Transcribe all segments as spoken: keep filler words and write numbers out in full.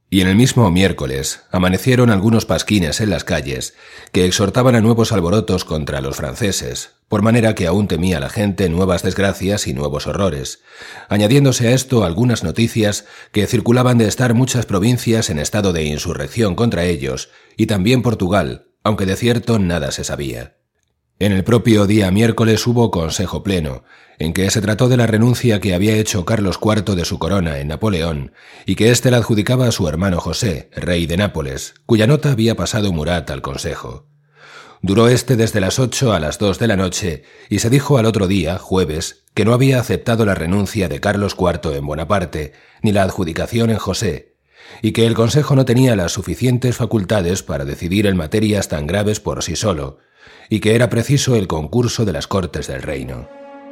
Y en el mismo miércoles amanecieron algunos pasquines en las calles que exhortaban a nuevos alborotos contra los franceses, por manera que aún temía la gente nuevas desgracias y nuevos horrores, añadiéndose a esto algunas noticias que circulaban de estar muchas provincias en estado de insurrección contra ellos, y también Portugal, aunque de cierto nada se sabía. En el propio día miércoles hubo consejo pleno, en que se trató de la renuncia que había hecho Carlos cuarto de su corona en Napoleón, y que éste la adjudicaba a su hermano José, rey de Nápoles, cuya nota había pasado Murat al consejo. Duró este desde las ocho a las dos de la noche, y se dijo al otro día, jueves, que no había aceptado la renuncia de Carlos cuarto en Bonaparte, ni la adjudicación en José, y que el consejo no tenía las suficientes facultades para decidir en materias tan graves por sí solo, y que era preciso el concurso de las Cortes del Reino.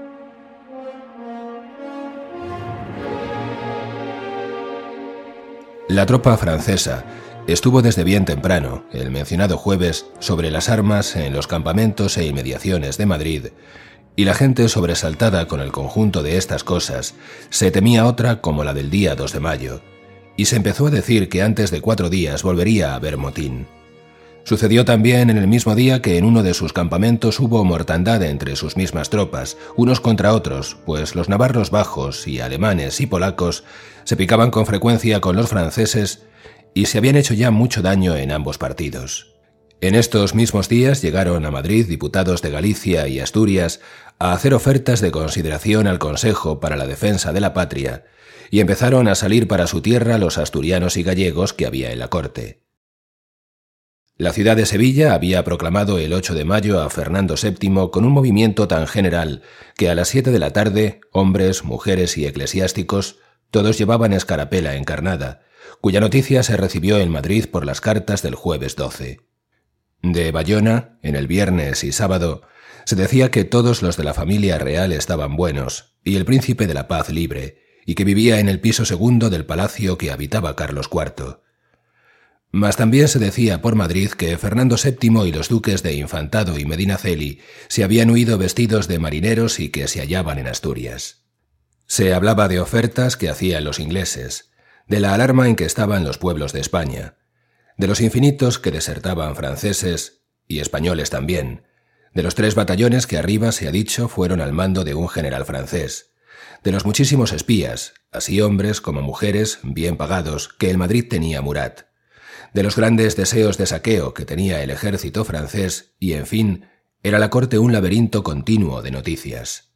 La tropa francesa estuvo desde bien temprano, el mencionado jueves, sobre las armas en los campamentos e inmediaciones de Madrid, y la gente, sobresaltada con el conjunto de estas cosas, se temía otra como la del día dos de mayo, y se empezó a decir que antes de cuatro días volvería a haber motín. Sucedió también en el mismo día que en uno de sus campamentos hubo mortandad entre sus mismas tropas, unos contra otros, pues los navarros bajos y alemanes y polacos se picaban con frecuencia con los franceses y se habían hecho ya mucho daño en ambos partidos. En estos mismos días llegaron a Madrid diputados de Galicia y Asturias a hacer ofertas de consideración al Consejo para la defensa de la patria, y empezaron a salir para su tierra los asturianos y gallegos que había en la corte. La ciudad de Sevilla había proclamado el ocho de mayo a Fernando séptimo con un movimiento tan general que a las siete de la tarde, hombres, mujeres y eclesiásticos, todos llevaban escarapela encarnada, cuya noticia se recibió en Madrid por las cartas del jueves doce. De Bayona, en el viernes y sábado, se decía que todos los de la familia real estaban buenos, y el príncipe de la paz libre, y que vivía en el piso segundo del palacio que habitaba Carlos cuarto. Mas también se decía por Madrid que Fernando séptimo y los duques de Infantado y Medinaceli se habían huido vestidos de marineros y que se hallaban en Asturias. Se hablaba de ofertas que hacían los ingleses, de la alarma en que estaban los pueblos de España, de los infinitos que desertaban franceses y españoles también, de los tres batallones que arriba se ha dicho fueron al mando de un general francés, de los muchísimos espías, así hombres como mujeres bien pagados, que el Madrid tenía Murat, de los grandes deseos de saqueo que tenía el ejército francés y, en fin, era la corte un laberinto continuo de noticias.